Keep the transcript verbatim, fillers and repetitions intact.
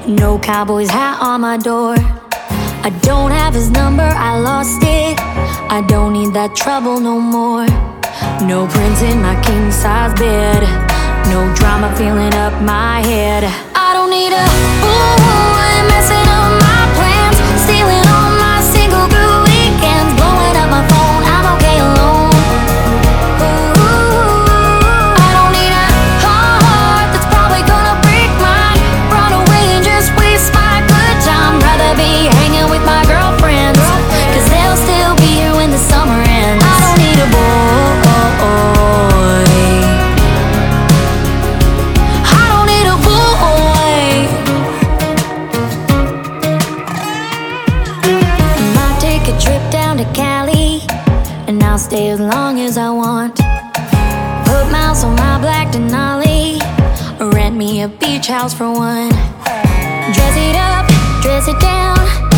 No cowboy's hat on my door. I don't have his number, I lost it. I don't need that trouble no more. No prints in my king-size bed. No drama filling up my head. I don't need a boy messing up my plans, stealing all my single blue weekends, blowing up my phone. I'm okay alone. Ooh, I don't need a heart that's probably gonna break mine. Run away and just waste my good time. Rather be hanging with my girlfriends, cause they'll still be here when the summer ends. I don't need a boy. And I'll stay as long as I want. Put miles on my black Denali, or rent me a beach house for one. Dress it up, dress it down,